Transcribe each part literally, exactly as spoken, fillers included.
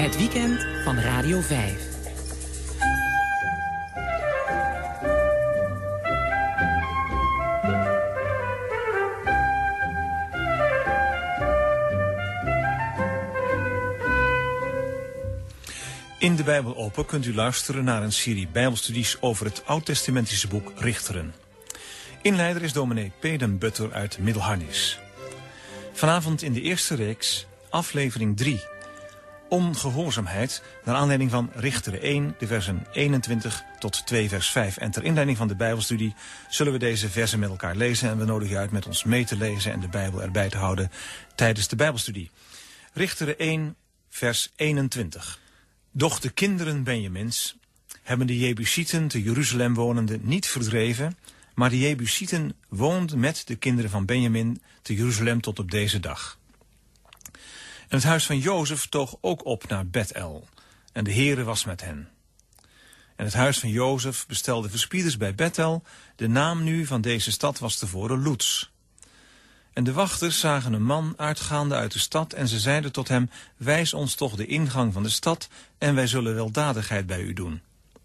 Het weekend van Radio vijf. In de Bijbel Open kunt u luisteren naar een serie Bijbelstudies over het Oud-testamentische boek Richteren. Inleider is dominee P. den Butter uit Middelharnis. Vanavond in de eerste reeks, aflevering drie. Ongehoorzaamheid, naar aanleiding van Richteren één, de versen eenentwintig tot twee vers vijf. En ter inleiding van de Bijbelstudie zullen we deze versen met elkaar lezen. En we nodigen u uit met ons mee te lezen en de Bijbel erbij te houden tijdens de Bijbelstudie. Richteren één, vers eenentwintig. Doch de kinderen Benjamins hebben de Jebusieten te Jeruzalem wonende niet verdreven, maar de Jebusieten woonden met de kinderen van Benjamin te Jeruzalem tot op deze dag. En het huis van Jozef toog ook op naar Bethel, en de Heere was met hen. En het huis van Jozef bestelde verspieders bij Bethel, de naam nu van deze stad was tevoren Loets. En de wachters zagen een man uitgaande uit de stad en ze zeiden tot hem, wijs ons toch de ingang van de stad en wij zullen weldadigheid bij u doen.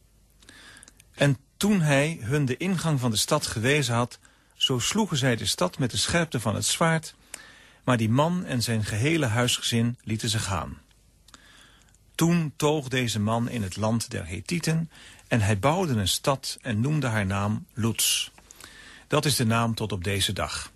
En toen hij hun de ingang van de stad gewezen had, zo sloegen zij de stad met de scherpte van het zwaard, maar die man en zijn gehele huisgezin lieten ze gaan. Toen toog deze man in het land der Hethieten en hij bouwde een stad en noemde haar naam Loets. Dat is de naam tot op deze dag.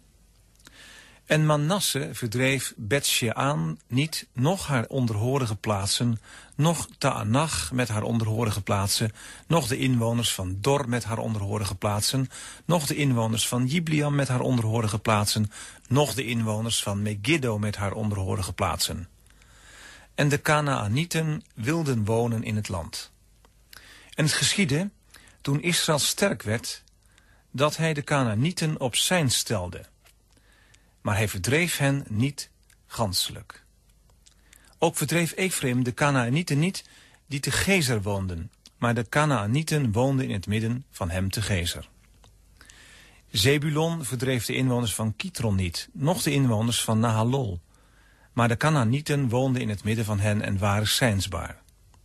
En Manasse verdreef Bet-Sheaan niet, noch haar onderhorige plaatsen, noch Taanach met haar onderhorige plaatsen, noch de inwoners van Dor met haar onderhorige plaatsen, noch de inwoners van Jibleam met haar onderhorige plaatsen, noch de inwoners van Megiddo met haar onderhorige plaatsen. En de Kanaanieten wilden wonen in het land. En het geschiedde, toen Israël sterk werd, dat hij de Kanaanieten op zijn stelde. Maar hij verdreef hen niet ganselijk. Ook verdreef Efraim de Kanaanieten niet die te Gezer woonden, maar de Kanaanieten woonden in het midden van hem te Gezer. Zebulon verdreef de inwoners van Kitron niet, noch de inwoners van Nahalol, maar de Kanaanieten woonden in het midden van hen en waren zijnsbaar.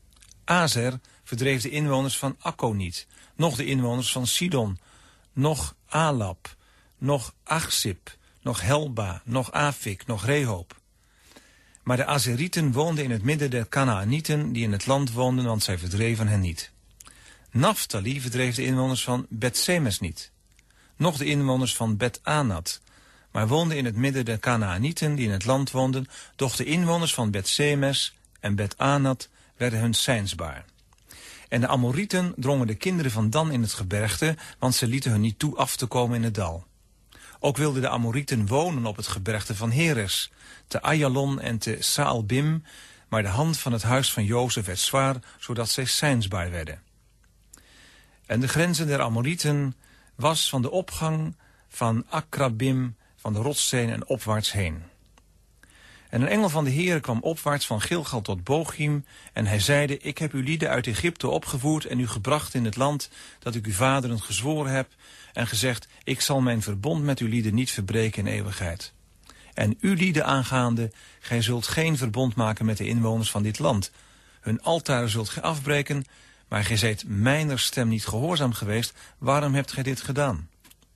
Azer verdreef de inwoners van Akko niet, noch de inwoners van Sidon, noch Alab, noch Achzib, nog Helba, nog Afik, nog Rehob. Maar de Azerieten woonden in het midden der Kanaanieten die in het land woonden, want zij verdreven hen niet. Naphtali verdreef de inwoners van Bet-Semes niet, noch de inwoners van Bet-Anat, maar woonde in het midden der Kanaanieten die in het land woonden, doch de inwoners van Bet-Semes en Bet-Anat werden hun zijnsbaar. En de Amorieten drongen de kinderen van Dan in het gebergte, want ze lieten hun niet toe af te komen in het dal. Ook wilden de Amorieten wonen op het gebergte van Heres, te Ayalon en te Saalbim, maar de hand van het huis van Jozef werd zwaar, zodat zij zijnsbaar werden. En de grenzen der Amorieten was van de opgang van Akrabim, van de rotssteen en opwaarts heen. En een engel van de Heere kwam opwaarts van Gilgal tot Bochim, en hij zeide, ik heb uw lieden uit Egypte opgevoerd en u gebracht in het land dat ik uw vaderen gezworen heb, en gezegd, ik zal mijn verbond met uw lieden niet verbreken in eeuwigheid. En uw lieden aangaande, gij zult geen verbond maken met de inwoners van dit land. Hun altaren zult gij afbreken, maar gij zijt mijner stem niet gehoorzaam geweest, waarom hebt gij dit gedaan?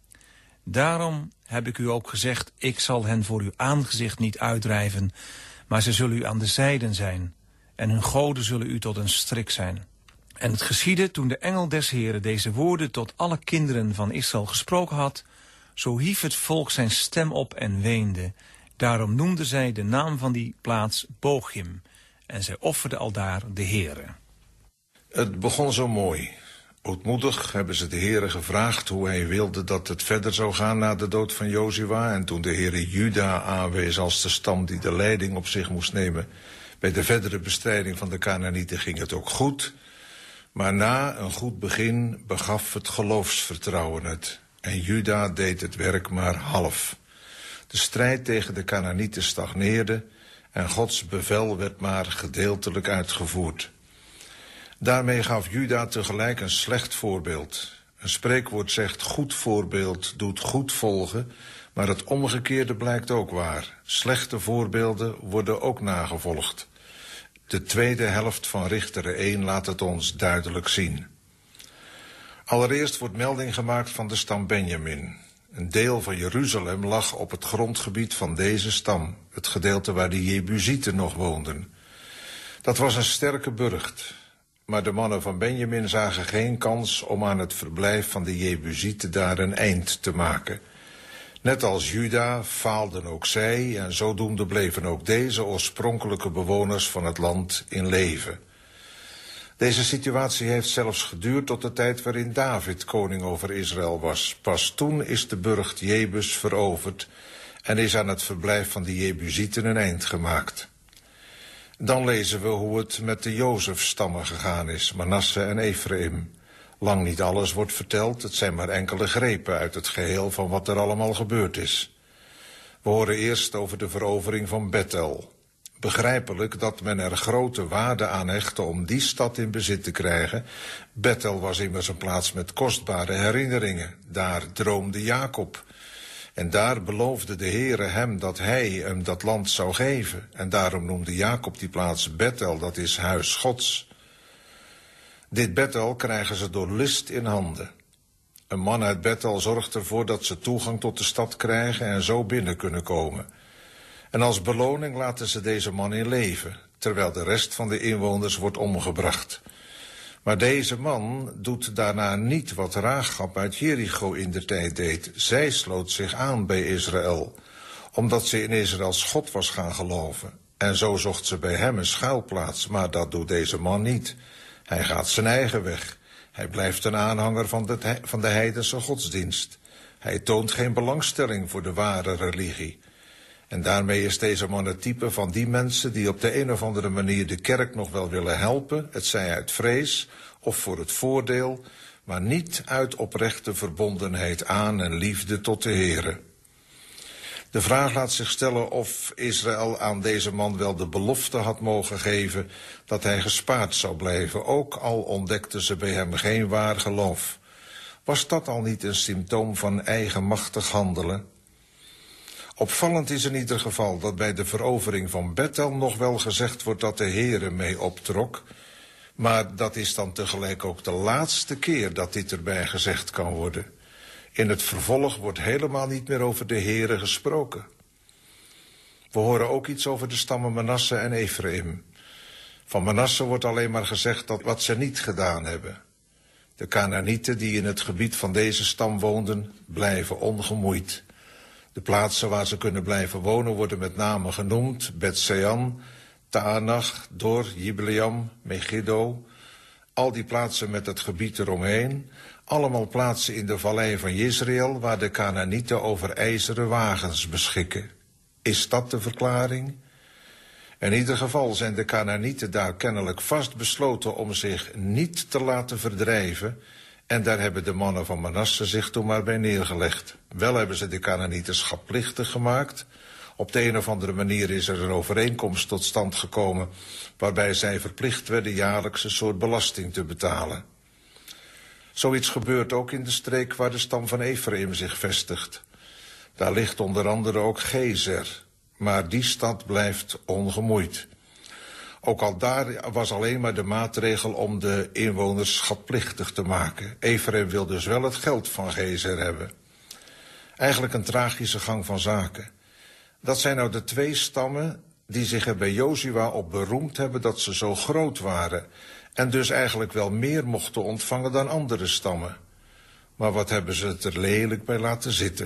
Daarom heb ik u ook gezegd, ik zal hen voor uw aangezicht niet uitdrijven, maar ze zullen u aan de zijden zijn, en hun goden zullen u tot een strik zijn. En het geschiedde toen de engel des Heren deze woorden tot alle kinderen van Israël gesproken had, zo hief het volk zijn stem op en weende. Daarom noemden zij de naam van die plaats Bochim, en zij offerden aldaar de Heere. Het begon zo mooi. Ootmoedig hebben ze de Heere gevraagd hoe hij wilde dat het verder zou gaan na de dood van Jozua. En toen de Heere Juda aanwees als de stam die de leiding op zich moest nemen bij de verdere bestrijding van de Kanaanieten, ging het ook goed. Maar na een goed begin begaf het geloofsvertrouwen het. En Juda deed het werk maar half. De strijd tegen de Kanaanieten stagneerde en Gods bevel werd maar gedeeltelijk uitgevoerd. Daarmee gaf Juda tegelijk een slecht voorbeeld. Een spreekwoord zegt, goed voorbeeld doet goed volgen, maar het omgekeerde blijkt ook waar. Slechte voorbeelden worden ook nagevolgd. De tweede helft van Richteren één laat het ons duidelijk zien. Allereerst wordt melding gemaakt van de stam Benjamin. Een deel van Jeruzalem lag op het grondgebied van deze stam, het gedeelte waar de Jebusieten nog woonden. Dat was een sterke burcht, maar de mannen van Benjamin zagen geen kans om aan het verblijf van de Jebusieten daar een eind te maken. Net als Juda faalden ook zij en zodoende bleven ook deze oorspronkelijke bewoners van het land in leven. Deze situatie heeft zelfs geduurd tot de tijd waarin David koning over Israël was. Pas toen is de burcht Jebus veroverd en is aan het verblijf van de Jebusieten een eind gemaakt. Dan lezen we hoe het met de Jozefstammen gegaan is, Manasse en Ephraim. Lang niet alles wordt verteld, het zijn maar enkele grepen uit het geheel van wat er allemaal gebeurd is. We horen eerst over de verovering van Bethel. Begrijpelijk dat men er grote waarde aan hechtte om die stad in bezit te krijgen. Bethel was immers een plaats met kostbare herinneringen. Daar droomde Jacob. En daar beloofde de Heere hem dat hij hem dat land zou geven. En daarom noemde Jacob die plaats Bethel, dat is huis Gods. Dit Bethel krijgen ze door list in handen. Een man uit Bethel zorgt ervoor dat ze toegang tot de stad krijgen en zo binnen kunnen komen. En als beloning laten ze deze man in leven, terwijl de rest van de inwoners wordt omgebracht. Maar deze man doet daarna niet wat Rahab uit Jericho in de tijd deed. Zij sloot zich aan bij Israël, omdat ze in Israëls God was gaan geloven. En zo zocht ze bij hem een schuilplaats, maar dat doet deze man niet. Hij gaat zijn eigen weg. Hij blijft een aanhanger van de, van de heidense godsdienst. Hij toont geen belangstelling voor de ware religie. En daarmee is deze man het type van die mensen die op de een of andere manier de kerk nog wel willen helpen, het zij uit vrees of voor het voordeel, maar niet uit oprechte verbondenheid aan en liefde tot de Heere. De vraag laat zich stellen of Israël aan deze man wel de belofte had mogen geven dat hij gespaard zou blijven, ook al ontdekten ze bij hem geen waar geloof. Was dat al niet een symptoom van eigenmachtig handelen? Opvallend is in ieder geval dat bij de verovering van Bethel nog wel gezegd wordt dat de Heere mee optrok, maar dat is dan tegelijk ook de laatste keer dat dit erbij gezegd kan worden. In het vervolg wordt helemaal niet meer over de Heere gesproken. We horen ook iets over de stammen Manasse en Ephraim. Van Manasse wordt alleen maar gezegd dat wat ze niet gedaan hebben. De Kanaanieten die in het gebied van deze stam woonden, blijven ongemoeid. De plaatsen waar ze kunnen blijven wonen worden met name genoemd: Bet-Sean, Taanach, Dor, Jibleam, Megiddo. Al die plaatsen met het gebied eromheen. Allemaal plaatsen in de vallei van Jezreel waar de Kanaanieten over ijzeren wagens beschikken. Is dat de verklaring? In ieder geval zijn de Kanaanieten daar kennelijk vastbesloten om zich niet te laten verdrijven. En daar hebben de mannen van Manasse zich toen maar bij neergelegd. Wel hebben ze de Kanaanieten schatplichtig gemaakt. Op de een of andere manier is er een overeenkomst tot stand gekomen waarbij zij verplicht werden jaarlijks een soort belasting te betalen. Zoiets gebeurt ook in de streek waar de stam van Ephraim zich vestigt. Daar ligt onder andere ook Gezer, maar die stad blijft ongemoeid. Ook al daar was alleen maar de maatregel om de inwoners schatplichtig te maken. Ephraim wil dus wel het geld van Gezer hebben. Eigenlijk een tragische gang van zaken. Dat zijn nou de twee stammen die zich er bij Jozua op beroemd hebben dat ze zo groot waren en dus eigenlijk wel meer mochten ontvangen dan andere stammen. Maar wat hebben ze het er lelijk bij laten zitten.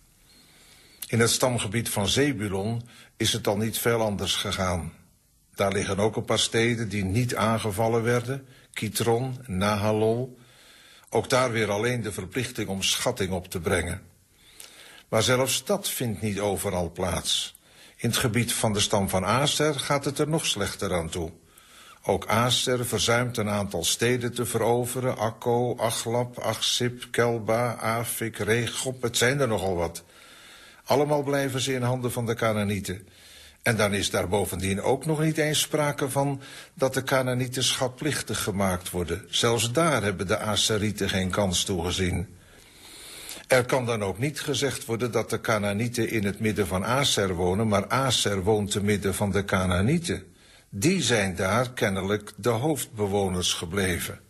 In het stamgebied van Zebulon is het al niet veel anders gegaan. Daar liggen ook een paar steden die niet aangevallen werden, Kitron, Nahalol. Ook daar weer alleen de verplichting om schatting op te brengen. Maar zelfs dat vindt niet overal plaats. In het gebied van de stam van Aser gaat het er nog slechter aan toe. Ook Aser verzuimt een aantal steden te veroveren: Akko, Achlab, Achsib, Kelba, Afik, Regob, het zijn er nogal wat. Allemaal blijven ze in handen van de Kanaanieten. En dan is daar bovendien ook nog niet eens sprake van dat de Kanaanieten schatplichtig gemaakt worden. Zelfs daar hebben de Aserieten geen kans toegezien. Er kan dan ook niet gezegd worden dat de Kanaanieten in het midden van Aser wonen, maar Aser woont te midden van de Kanaanieten. Die zijn daar kennelijk de hoofdbewoners gebleven.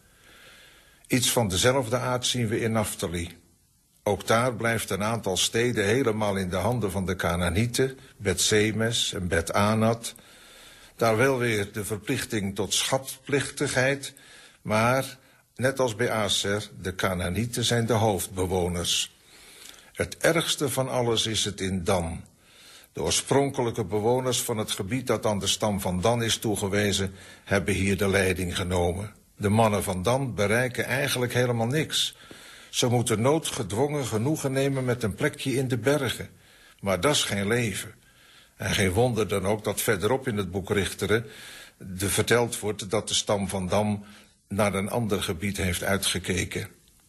Iets van dezelfde aard zien we in Naftali. Ook daar blijft een aantal steden helemaal in de handen van de Kanaanieten, Bet-Semes en Bet-Anat. Daar wel weer de verplichting tot schatplichtigheid, maar net als bij Aser, de Kanaanieten zijn de hoofdbewoners. Het ergste van alles is het in Dan. De oorspronkelijke bewoners van het gebied dat aan de stam van Dan is toegewezen, hebben hier de leiding genomen. De mannen van Dan bereiken eigenlijk helemaal niks. Ze moeten noodgedwongen genoegen nemen met een plekje in de bergen. Maar dat is geen leven. En geen wonder dan ook dat verderop in het boek Richteren de verteld wordt dat de stam van Dan naar een ander gebied heeft uitgekeken.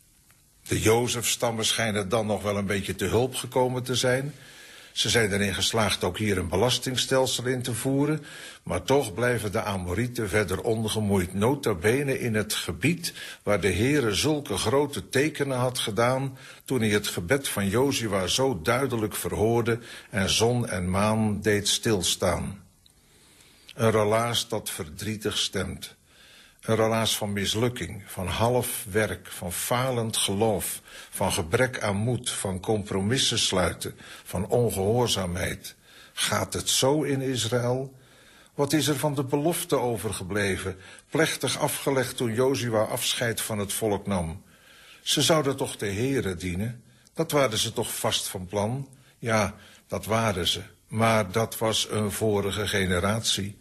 De Jozefstammen schijnen dan nog wel een beetje te hulp gekomen te zijn. Ze zijn erin geslaagd ook hier een belastingstelsel in te voeren, maar toch blijven de Amorieten verder ongemoeid, nota bene in het gebied waar de Heere zulke grote tekenen had gedaan toen hij het gebed van Jozua zo duidelijk verhoorde en zon en maan deed stilstaan. Een relaas dat verdrietig stemt. Een relaas van mislukking, van half werk, van falend geloof, van gebrek aan moed, van compromissen sluiten, van ongehoorzaamheid. Gaat het zo in Israël? Wat is er van de belofte overgebleven, plechtig afgelegd toen Jozua afscheid van het volk nam? Ze zouden toch de Heere dienen? Dat waren ze toch vast van plan? Ja, dat waren ze, maar dat was een vorige generatie.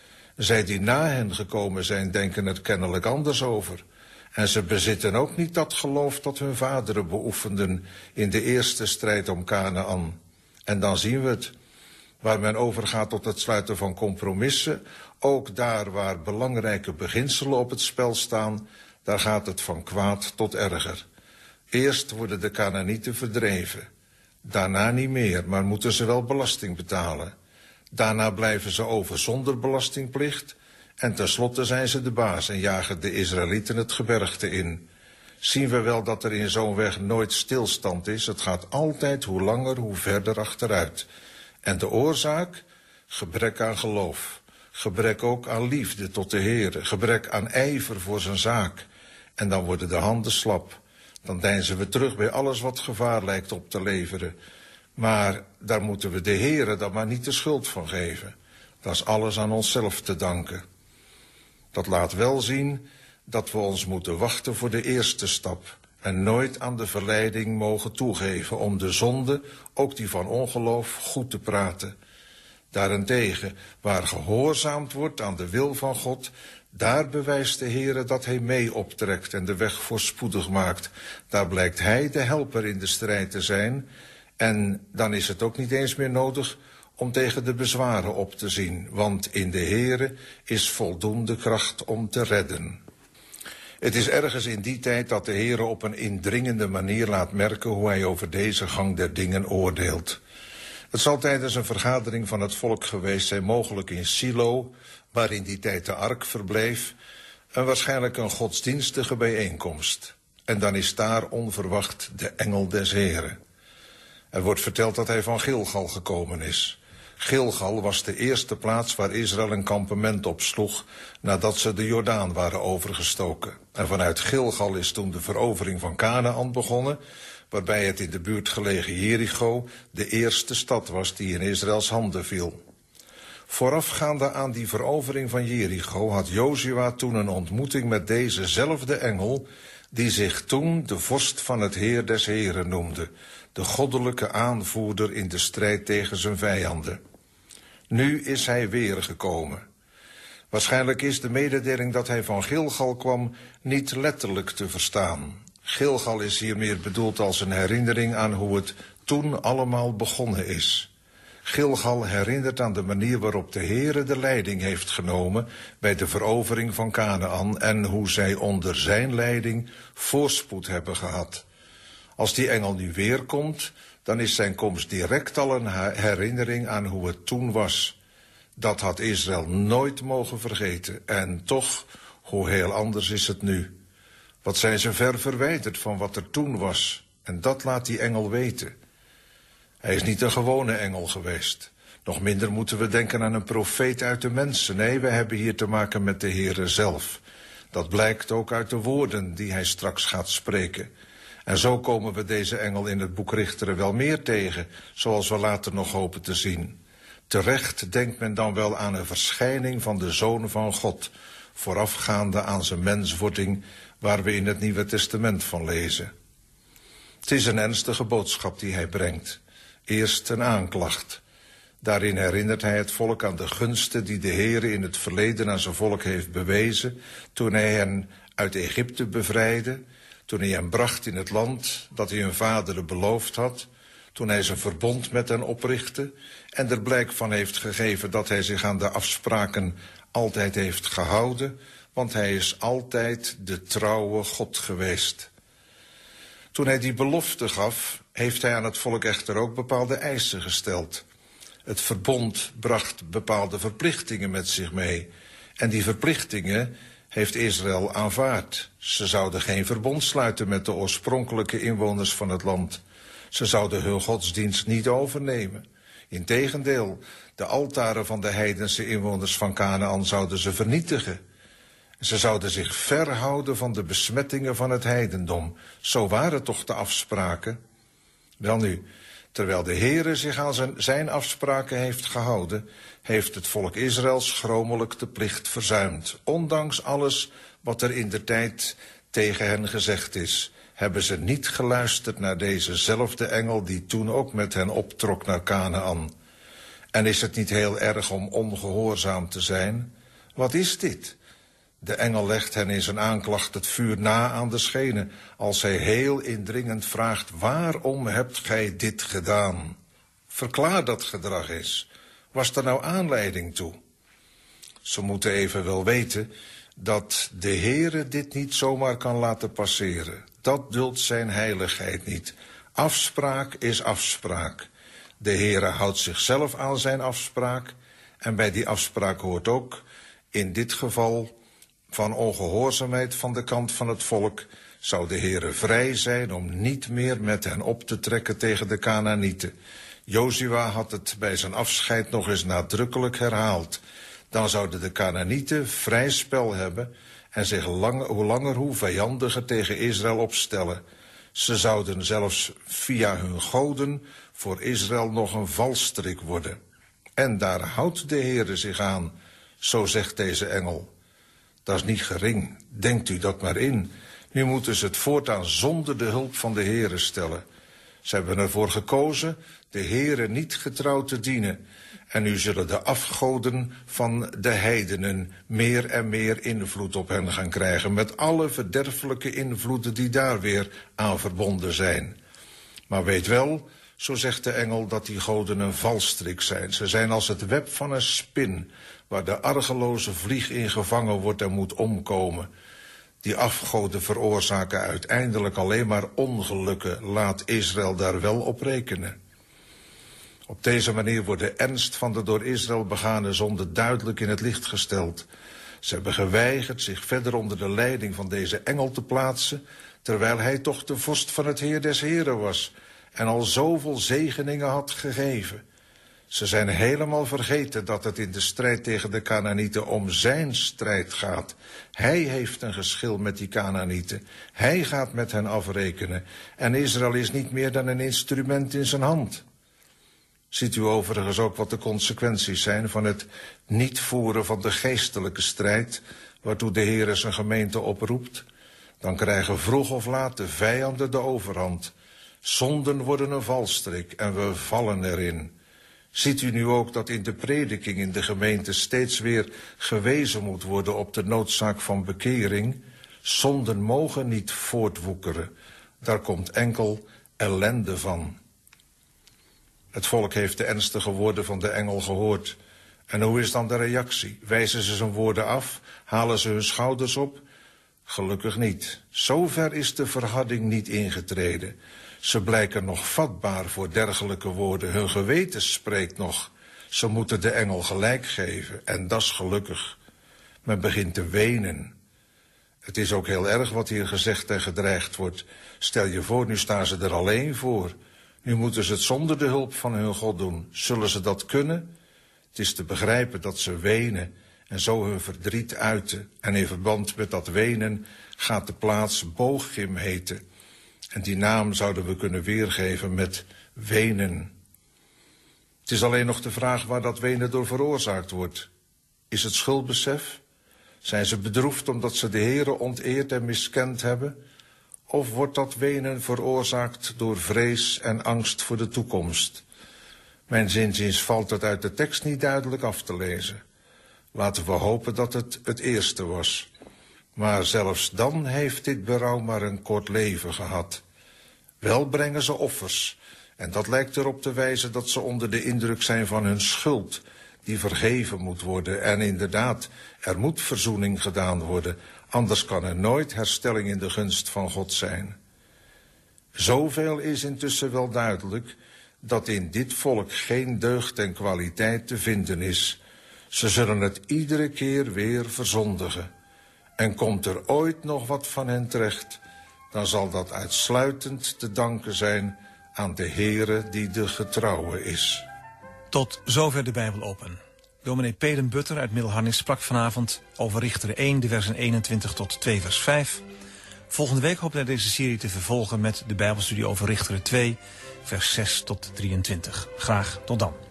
Zij die na hen gekomen zijn, denken er kennelijk anders over. En ze bezitten ook niet dat geloof dat hun vaderen beoefenden in de eerste strijd om Kanaan. En dan zien we het. Waar men overgaat tot het sluiten van compromissen, ook daar waar belangrijke beginselen op het spel staan, daar gaat het van kwaad tot erger. Eerst worden de Kanaanieten verdreven. Daarna niet meer, maar moeten ze wel belasting betalen. Daarna blijven ze over zonder belastingplicht en tenslotte zijn ze de baas en jagen de Israëlieten het gebergte in. Zien we wel dat er in zo'n weg nooit stilstand is. Het gaat altijd hoe langer, hoe verder achteruit. En de oorzaak? Gebrek aan geloof. Gebrek ook aan liefde tot de Heere. Gebrek aan ijver voor zijn zaak. En dan worden de handen slap. Dan deinzen we terug bij alles wat gevaar lijkt op te leveren. Maar daar moeten we de Heere dan maar niet de schuld van geven. Dat is alles aan onszelf te danken. Dat laat wel zien dat we ons moeten wachten voor de eerste stap en nooit aan de verleiding mogen toegeven om de zonde, ook die van ongeloof, goed te praten. Daarentegen, waar gehoorzaamd wordt aan de wil van God, daar bewijst de Heere dat hij mee optrekt en de weg voorspoedig maakt. Daar blijkt hij de helper in de strijd te zijn en dan is het ook niet eens meer nodig om tegen de bezwaren op te zien, want in de Heere is voldoende kracht om te redden. Het is ergens in die tijd dat de Heere op een indringende manier laat merken hoe hij over deze gang der dingen oordeelt. Het zal tijdens een vergadering van het volk geweest zijn, mogelijk in Silo, waar in die tijd de ark verbleef, en waarschijnlijk een godsdienstige bijeenkomst. En dan is daar onverwacht de engel des Heeren. Er wordt verteld dat hij van Gilgal gekomen is. Gilgal was de eerste plaats waar Israël een kampement opsloeg nadat ze de Jordaan waren overgestoken. En vanuit Gilgal is toen de verovering van Kanaan begonnen, waarbij het in de buurt gelegen Jericho de eerste stad was die in Israëls handen viel. Voorafgaande aan die verovering van Jericho had Jozua toen een ontmoeting met dezezelfde engel, die zich toen de vorst van het Heer des Heren noemde, de goddelijke aanvoerder in de strijd tegen zijn vijanden. Nu is hij weer gekomen. Waarschijnlijk is de mededeling dat hij van Gilgal kwam niet letterlijk te verstaan. Gilgal is hier meer bedoeld als een herinnering aan hoe het toen allemaal begonnen is. Gilgal herinnert aan de manier waarop de Heere de leiding heeft genomen bij de verovering van Kanaan en hoe zij onder zijn leiding voorspoed hebben gehad. Als die engel nu weer komt, dan is zijn komst direct al een herinnering aan hoe het toen was. Dat had Israël nooit mogen vergeten. En toch, hoe heel anders is het nu. Wat zijn ze ver verwijderd van wat er toen was. En dat laat die engel weten. Hij is niet een gewone engel geweest, Nog minder moeten we denken aan een profeet uit de mensen. Nee, we hebben hier te maken met de Heere zelf. Dat blijkt ook uit de woorden die hij straks gaat spreken. En zo komen we deze engel in het boek Richteren wel meer tegen, zoals we later nog hopen te zien. Terecht denkt men dan wel aan een verschijning van de Zoon van God, voorafgaande aan zijn menswording, waar we in het Nieuwe Testament van lezen. Het is een ernstige boodschap die hij brengt. Eerst een aanklacht. Daarin herinnert hij het volk aan de gunsten die de Heere in het verleden aan zijn volk heeft bewezen, toen hij hen uit Egypte bevrijdde, toen hij hen bracht in het land dat hij hun vaderen beloofd had, toen hij zijn verbond met hen oprichtte en er blijk van heeft gegeven dat hij zich aan de afspraken altijd heeft gehouden, want hij is altijd de trouwe God geweest. Toen hij die belofte gaf, heeft hij aan het volk echter ook bepaalde eisen gesteld. Het verbond bracht bepaalde verplichtingen met zich mee. En die verplichtingen heeft Israël aanvaard. Ze zouden geen verbond sluiten met de oorspronkelijke inwoners van het land. Ze zouden hun godsdienst niet overnemen. Integendeel, de altaren van de heidense inwoners van Kanaan zouden ze vernietigen. Ze zouden zich verhouden van de besmettingen van het heidendom. Zo waren toch de afspraken? Welnu, terwijl de Heere zich aan zijn, zijn afspraken heeft gehouden, heeft het volk Israël schromelijk de plicht verzuimd. Ondanks alles wat er indertijd tegen hen gezegd is, hebben ze niet geluisterd naar dezezelfde engel die toen ook met hen optrok naar Kanaan. En is het niet heel erg om ongehoorzaam te zijn? Wat is dit? De engel legt hen in zijn aanklacht het vuur na aan de schenen, als hij heel indringend vraagt: waarom hebt gij dit gedaan? Verklaar dat gedrag eens. Was er nou aanleiding toe? Ze moeten even wel weten dat de Heere dit niet zomaar kan laten passeren. Dat duldt zijn heiligheid niet. Afspraak is afspraak. De Heere houdt zichzelf aan zijn afspraak, en bij die afspraak hoort ook, in dit geval, van ongehoorzaamheid van de kant van het volk, zou de Heere vrij zijn om niet meer met hen op te trekken tegen de Kanaanieten. Jozua had het bij zijn afscheid nog eens nadrukkelijk herhaald. Dan zouden de Kanaanieten vrij spel hebben en zich lang, hoe langer hoe vijandiger tegen Israël opstellen. Ze zouden zelfs via hun goden voor Israël nog een valstrik worden. En daar houdt de Heere zich aan, zo zegt deze engel. Dat is niet gering, denkt u dat maar in. Nu moeten ze het voortaan zonder de hulp van de Heere stellen. Ze hebben ervoor gekozen de Heere niet getrouw te dienen. En nu zullen de afgoden van de heidenen meer en meer invloed op hen gaan krijgen, met alle verderfelijke invloeden die daar weer aan verbonden zijn. Maar weet wel, zo zegt de engel, dat die goden een valstrik zijn. Ze zijn als het web van een spin, waar de argeloze vlieg in gevangen wordt en moet omkomen. Die afgoden veroorzaken uiteindelijk alleen maar ongelukken. Laat Israël daar wel op rekenen. Op deze manier wordt de ernst van de door Israël begane zonde duidelijk in het licht gesteld. Ze hebben geweigerd zich verder onder de leiding van deze engel te plaatsen, terwijl hij toch de vorst van het Heer des Heren was en al zoveel zegeningen had gegeven. Ze zijn helemaal vergeten dat het in de strijd tegen de Kanaanieten om zijn strijd gaat. Hij heeft een geschil met die Kanaanieten. Hij gaat met hen afrekenen. En Israël is niet meer dan een instrument in zijn hand. Ziet u overigens ook wat de consequenties zijn van het niet voeren van de geestelijke strijd, waartoe de Heer zijn gemeente oproept? Dan krijgen vroeg of laat de vijanden de overhand. Zonden worden een valstrik en we vallen erin. Ziet u nu ook dat in de prediking in de gemeente steeds weer gewezen moet worden op de noodzaak van bekering? Zonden mogen niet voortwoekeren. Daar komt enkel ellende van. Het volk heeft de ernstige woorden van de engel gehoord. En hoe is dan de reactie? Wijzen ze zijn woorden af? Halen ze hun schouders op? Gelukkig niet. Zover is de verharding niet ingetreden. Ze blijken nog vatbaar voor dergelijke woorden. Hun geweten spreekt nog. Ze moeten de engel gelijk geven. En dat is gelukkig. Men begint te wenen. Het is ook heel erg wat hier gezegd en gedreigd wordt. Stel je voor, nu staan ze er alleen voor. Nu moeten ze het zonder de hulp van hun God doen. Zullen ze dat kunnen? Het is te begrijpen dat ze wenen en zo hun verdriet uiten. En in verband met dat wenen gaat de plaats Bochim heten. En die naam zouden we kunnen weergeven met wenen. Het is alleen nog de vraag waar dat wenen door veroorzaakt wordt. Is het schuldbesef? Zijn ze bedroefd omdat ze de Heere onteerd en miskend hebben? Of wordt dat wenen veroorzaakt door vrees en angst voor de toekomst? Mijn zinziens valt het uit de tekst niet duidelijk af te lezen. Laten we hopen dat het het eerste was. Maar zelfs dan heeft dit berouw maar een kort leven gehad. Wel brengen ze offers. En dat lijkt erop te wijzen dat ze onder de indruk zijn van hun schuld, die vergeven moet worden. En inderdaad, er moet verzoening gedaan worden. Anders kan er nooit herstelling in de gunst van God zijn. Zoveel is intussen wel duidelijk dat in dit volk geen deugd en kwaliteit te vinden is. Ze zullen het iedere keer weer verzondigen. En komt er ooit nog wat van hen terecht, dan zal dat uitsluitend te danken zijn aan de Heere die de getrouwe is. Tot zover de Bijbel open. Dominee Peden Butter uit Middelharnis sprak vanavond over Richteren één, de versen eenentwintig tot twee vers vijf. Volgende week hoopt hij deze serie te vervolgen met de Bijbelstudie over Richteren twee, vers zes tot drieëntwintig. Graag tot dan.